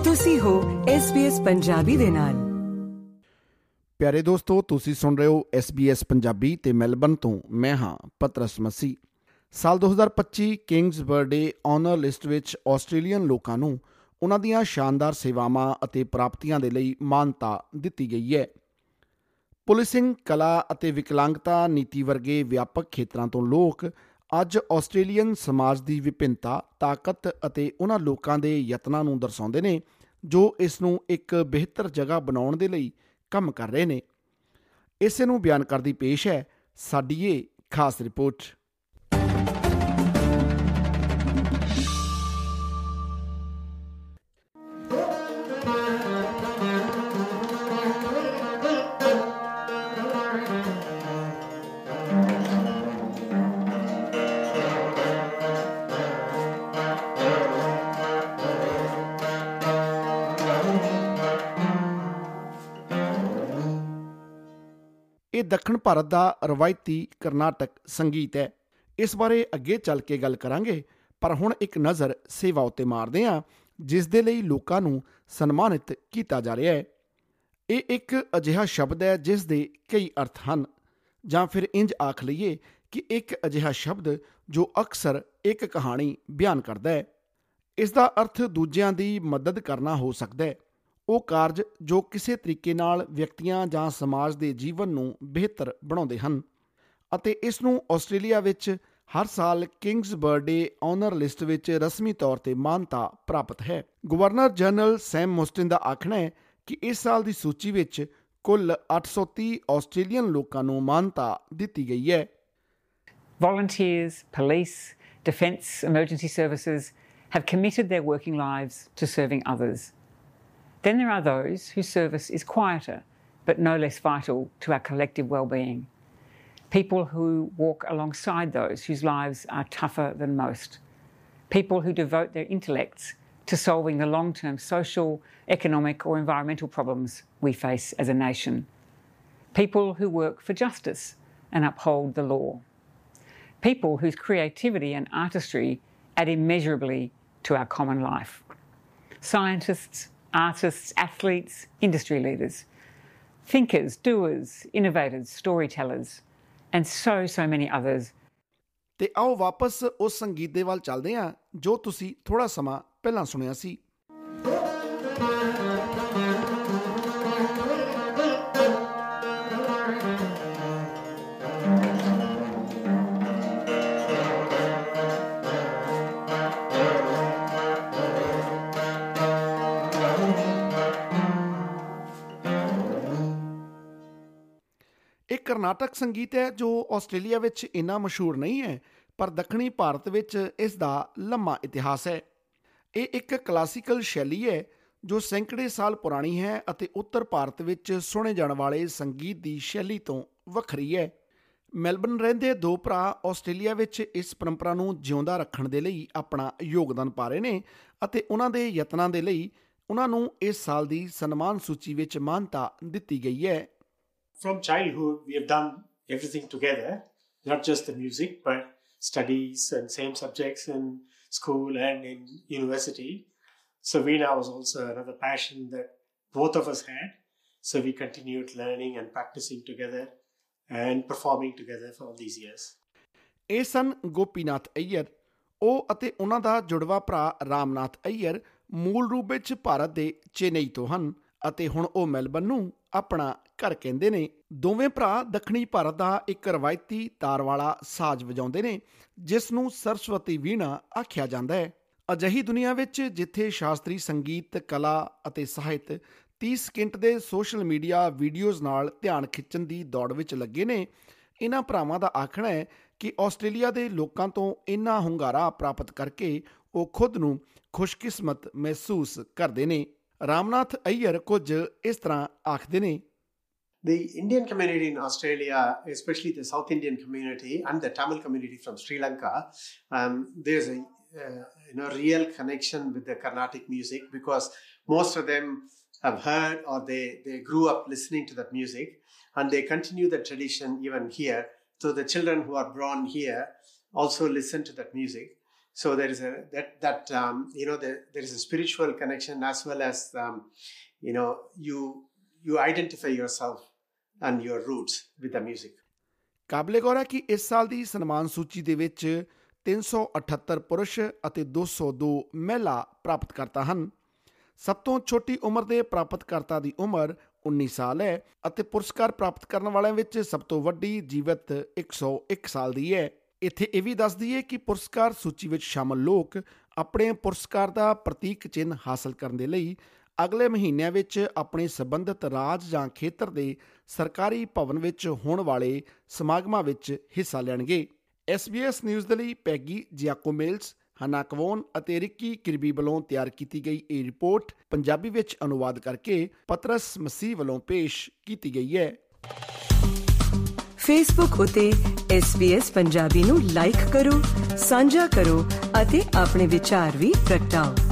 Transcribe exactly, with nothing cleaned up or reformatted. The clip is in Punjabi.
ਤੁਸੀਂ ਹੋ ਐਸ ਬੀ ਐਸ ਪੰਜਾਬੀ ਦੇ ਨਾਲ। ਪਿਆਰੇ ਦੋਸਤੋ, ਤੁਸੀਂ ਸੁਣ ਰਹੇ ਹੋ ਐਸ ਬੀ ਐਸ ਪੰਜਾਬੀ ਤੇ ਮੈਲਬਨ ਤੋਂ ਮੈਂ ਹਾਂ ਪਤਰਸ ਮਸੀਹ। ਸਾਲ ਦੋ ਹਜ਼ਾਰ ਪੱਚੀ ਕਿੰਗਜ਼ ਬਰਥਡੇ ਆਨਰ ਲਿਸਟ ਵਿੱਚ ਆਸਟ੍ਰੇਲੀਅਨ ਲੋਕਾਂ ਨੂੰ ਉਹਨਾਂ ਦੀਆਂ ਸ਼ਾਨਦਾਰ ਸੇਵਾਵਾਂ ਅਤੇ ਪ੍ਰਾਪਤੀਆਂ ਦੇ ਲਈ ਮਾਨਤਾ ਦਿੱਤੀ ਗਈ ਹੈ। ਪੁਲਿਸਿੰਗ, ਕਲਾ ਅਤੇ ਵਿਕਲਾਂਗਤਾ ਨੀਤੀ ਵਰਗੇ ਵਿਆਪਕ ਖੇਤਰਾਂ ਤੋਂ ਲੋਕ ਅੱਜ ਆਸਟ੍ਰੇਲੀਅਨ ਸਮਾਜ ਦੀ ਵਿਭਿੰਨਤਾ, ਤਾਕਤ ਅਤੇ ਉਹਨਾਂ ਲੋਕਾਂ ਦੇ ਯਤਨਾਂ ਨੂੰ ਦਰਸਾਉਂਦੇ ਨੇ ਜੋ ਇਸ ਨੂੰ ਇੱਕ ਬਿਹਤਰ ਜਗ੍ਹਾ ਬਣਾਉਣ ਦੇ ਲਈ ਕੰਮ ਕਰ ਰਹੇ ਨੇ। ਇਸੇ ਨੂੰ ਬਿਆਨ ਕਰਦੀ ਪੇਸ਼ ਹੈ ਸਾਡੀ ਇਹ ਖਾਸ ਰਿਪੋਰਟ। ਇਹ ਦੱਖਣ ਭਾਰਤ ਦਾ ਰਵਾਇਤੀ ਕਰਨਾਟਕ ਸੰਗੀਤ ਹੈ। ਇਸ ਬਾਰੇ ਅੱਗੇ ਚੱਲ ਕੇ ਗੱਲ ਕਰਾਂਗੇ, ਪਰ ਹੁਣ ਇੱਕ ਨਜ਼ਰ ਸੇਵਾ ਉੱਤੇ ਮਾਰਦੇ ਹਾਂ ਜਿਸ ਦੇ ਲਈ ਲੋਕਾਂ ਨੂੰ ਸਨਮਾਨਿਤ ਕੀਤਾ ਜਾ ਰਿਹਾ ਹੈ। ਇਹ ਇੱਕ ਅਜਿਹਾ ਸ਼ਬਦ ਹੈ ਜਿਸ ਦੇ ਕਈ ਅਰਥ ਹਨ, ਜਾਂ ਫਿਰ ਇੰਜ ਆਖ ਲਈਏ ਕਿ ਇੱਕ ਅਜਿਹਾ ਸ਼ਬਦ ਜੋ ਅਕਸਰ ਇੱਕ ਕਹਾਣੀ ਬਿਆਨ ਕਰਦਾ ਹੈ। ਇਸ ਦਾ ਅਰਥ ਦੂਜਿਆਂ ਦੀ ਮਦਦ ਕਰਨਾ ਹੋ ਸਕਦਾ ਹੈ, ਉਹ ਕਾਰਜ ਜੋ ਕਿਸੇ ਤਰੀਕੇ ਨਾਲ ਵਿਅਕਤੀਆਂ ਜਾਂ ਸਮਾਜ ਦੇ ਜੀਵਨ ਨੂੰ ਬਿਹਤਰ ਬਣਾਉਂਦੇ ਹਨ, ਅਤੇ ਇਸ ਨੂੰ ਆਸਟ੍ਰੇਲੀਆ ਵਿੱਚ ਹਰ ਸਾਲ ਕਿੰਗਜ਼ ਬਰਥਡੇ ਆਨਰ ਲਿਸਟ ਵਿੱਚ ਰਸਮੀ ਤੌਰ ਤੇ ਮਾਨਤਾ ਪ੍ਰਾਪਤ ਹੈ। ਗਵਰਨਰ ਜਨਰਲ ਸੈਮ ਮੋਸਟਨ ਦਾ ਆਖਣਾ ਹੈ ਕਿ ਇਸ ਸਾਲ ਦੀ ਸੂਚੀ ਵਿੱਚ ਕੁੱਲ ਅੱਠ ਸੌ ਤੀਹ ਆਸਟ੍ਰੇਲੀਅਨ ਲੋਕਾਂ ਨੂੰ ਮਾਨਤਾ ਦਿੱਤੀ ਗਈ ਹੈ। Volunteers, police, defence, emergency services have committed their working lives to serving others. Then there are those whose service is quieter, but no less vital to our collective well-being. People who walk alongside those whose lives are tougher than most. People who devote their intellects to solving the long-term social, economic or environmental problems we face as a nation. People who work for justice and uphold the law. People whose creativity and artistry add immeasurably to our common life. Scientists, artists, athletes, industry leaders, thinkers, doers, innovators, storytellers, and so, so many others. ਤੇ ਆਓ ਵਾਪਸ ਉਸ ਸੰਗੀਤ ਦੇ ਵੱਲ ਚੱਲਦੇ ਹਾਂ ਜੋ ਤੁਸੀਂ ਥੋੜਾ ਸਮਾਂ ਪਹਿਲਾਂ ਸੁਣਿਆ ਸੀ। ਇਹ ਕਰਨਾਟਕ ਸੰਗੀਤ ਹੈ ਜੋ ਆਸਟ੍ਰੇਲੀਆ ਵਿੱਚ ਇੰਨਾ ਮਸ਼ਹੂਰ ਨਹੀਂ ਹੈ, ਪਰ ਦੱਖਣੀ ਭਾਰਤ ਵਿੱਚ ਇਸ ਦਾ ਲੰਮਾ ਇਤਿਹਾਸ ਹੈ। ਇਹ ਇੱਕ ਕਲਾਸੀਕਲ ਸ਼ੈਲੀ ਹੈ ਜੋ ਸੈਂਕੜੇ ਸਾਲ ਪੁਰਾਣੀ ਹੈ ਅਤੇ ਉੱਤਰ ਭਾਰਤ ਵਿੱਚ ਸੁਣੇ ਜਾਣ ਵਾਲੇ ਸੰਗੀਤ ਦੀ ਸ਼ੈਲੀ ਤੋਂ ਵੱਖਰੀ ਹੈ। ਮੈਲਬਨ ਰਹਿੰਦੇ ਦੋ ਭਰਾ ਆਸਟ੍ਰੇਲੀਆ ਵਿੱਚ ਇਸ ਪਰੰਪਰਾ ਨੂੰ ਜਿਉਂਦਾ ਰੱਖਣ ਦੇ ਲਈ ਆਪਣਾ ਯੋਗਦਾਨ ਪਾ ਰਹੇ ਨੇ, ਅਤੇ ਉਹਨਾਂ ਦੇ ਯਤਨਾਂ ਦੇ ਲਈ ਉਹਨਾਂ ਨੂੰ ਇਸ ਸਾਲ ਦੀ ਸਨਮਾਨ ਸੂਚੀ ਵਿੱਚ ਮਾਨਤਾ ਦਿੱਤੀ ਗਈ ਹੈ। From childhood, we have done everything together, not just the music, but studies and same subjects in school and in university. So Veena was also another passion that both of us had. So we continued learning and practicing together and performing together for all these years. ਇਹ ਸਨ ਗੋਪੀਨਾਥ ਅਈਅਰ। ਉਹ ਅਤੇ ਉਹਨਾਂ ਦਾ ਜੁੜਵਾ ਭਰਾ ਰਾਮਨਾਥ ਅਈਅਰ ਮੂਲ ਰੂਪ ਵਿੱਚ ਭਾਰਤ ਦੇ ਚੇਨਈ ਤੋਂ ਹਨ, ਅਤੇ ਹੁਣ ਉਹ ਮੈਲਬਨ ਨੂੰ ਆਪਣਾ ਘਰ ਕਹਿੰਦੇ ਨੇ। ਦੋਵੇਂ ਭਰਾ ਦੱਖਣੀ ਭਾਰਤ ਦਾ ਇੱਕ ਰਵਾਇਤੀ ਤਾਰ ਵਾਲਾ ਸਾਜ਼ ਵਜਾਉਂਦੇ ਨੇ ਜਿਸ ਨੂੰ ਸਰਸਵਤੀ ਵੀਣਾ ਆਖਿਆ ਜਾਂਦਾ ਹੈ। ਅਜਿਹੀ ਦੁਨੀਆ ਵਿੱਚ ਜਿੱਥੇ ਸ਼ਾਸਤਰੀ ਸੰਗੀਤ, ਕਲਾ ਅਤੇ ਸਾਹਿਤ ਤੀਹ ਸਕਿੰਟ ਦੇ ਸੋਸ਼ਲ ਮੀਡੀਆ ਵੀਡੀਓਜ਼ ਨਾਲ ਧਿਆਨ ਖਿੱਚਣ ਦੀ ਦੌੜ ਵਿੱਚ ਲੱਗੇ ਨੇ, ਇਹਨਾਂ ਭਰਾਵਾਂ ਦਾ ਆਖਣਾ ਹੈ ਕਿ ਆਸਟ੍ਰੇਲੀਆ ਦੇ ਲੋਕਾਂ ਤੋਂ ਇੰਨਾ ਹੁੰਗਾਰਾ ਪ੍ਰਾਪਤ ਕਰਕੇ ਉਹ ਖੁਦ ਨੂੰ ਖੁਸ਼ਕਿਸਮਤ ਮਹਿਸੂਸ ਕਰਦੇ ਨੇ। ਰਾਮਨਾਥ ਅਈਅਰ ਕੁਝ ਇਸ ਤਰ੍ਹਾਂ ਆਖਦੇ ਨੇ। The Indian community in Australia, especially the South Indian community and the Tamil community from Sri Lanka, um, there's a uh, you know real connection with the Carnatic music because most of them have heard or they they grew up listening to that music, and they continue the tradition even here. So the children who are born here also listen to that music. So there is a that that um, you know there, there is a spiritual connection as well as um, you know you you identify yourself and your roots with the music. ਕਾਬਲੇ ਗੌਰ ਹੈ ਕਿ ਇਸ ਸਾਲ ਦੀ ਸਨਮਾਨ ਸੂਚੀ ਦੇ ਵਿੱਚ ਤਿੰਨ ਸੌ ਅਠੱਤਰ ਪੁਰਸ਼ ਅਤੇ ਦੋ ਸੌ ਦੋ ਮਹਿਲਾ ਪ੍ਰਾਪਤਕਰਤਾ ਹਨ। ਸਭ ਤੋਂ ਛੋਟੀ ਉਮਰ ਦੇ ਪ੍ਰਾਪਤਕਰਤਾ ਦੀ ਉਮਰ ਉੱਨੀ ਸਾਲ ਹੈ ਅਤੇ ਪੁਰਸਕਾਰ ਪ੍ਰਾਪਤ ਕਰਨ ਵਾਲਿਆਂ ਵਿੱਚ ਸਭ ਤੋਂ ਵੱਡੀ ਜੀਵਤ ਇੱਕ ਸੌ ਇੱਕ ਸਾਲ ਦੀ ਹੈ। ਇੱਥੇ ਇਹ ਵੀ ਦੱਸ ਦਈਏ ਕਿ ਪੁਰਸਕਾਰ ਸੂਚੀ ਵਿੱਚ ਸ਼ਾਮਲ ਲੋਕ ਆਪਣੇ ਪੁਰਸਕਾਰ ਦਾ ਪ੍ਰਤੀਕ ਚਿੰਨ੍ਹ ਹਾਸਲ ਕਰਨ ਦੇ ਲਈ ਅਗਲੇ ਮਹੀਨਿਆਂ ਵਿੱਚ ਆਪਣੇ ਸੰਬੰਧਿਤ ਰਾਜ ਜਾਂ ਖੇਤਰ ਦੇ ਸਰਕਾਰੀ ਭਵਨ ਵਿੱਚ ਹੋਣ ਵਾਲੇ ਸਮਾਗਮਾਂ ਵਿੱਚ ਹਿੱਸਾ ਲੈਣਗੇ। ਐਸ ਬੀ ਐਸ ਨਿਊਜ਼ ਦੇ ਲਈ ਪੈਗੀ ਜਿਆਕੋਮੇਲਸ, ਹਨਾ ਕਵੋਨ ਅਤੇ ਰਿੱਕੀ ਕਿਰਬੀ ਵੱਲੋਂ ਤਿਆਰ ਕੀਤੀ ਗਈ ਇਹ ਰਿਪੋਰਟ ਪੰਜਾਬੀ ਵਿੱਚ ਅਨੁਵਾਦ ਕਰਕੇ ਪਤਰਸ ਮਸੀਹ ਵੱਲੋਂ ਪੇਸ਼ ਕੀਤੀ ਗਈ ਹੈ। ਫੇਸਬੁੱਕ ਉਤੇ ਐਸ ਬੀ ਐਸ ਪੰਜਾਬੀ ਨੂੰ ਲਾਈਕ ਕਰੋ, ਸਾਂਝਾ ਕਰੋ ਅਤੇ ਆਪਣੇ ਵਿਚਾਰ ਵੀ ਪ੍ਰਗਟਾਓ।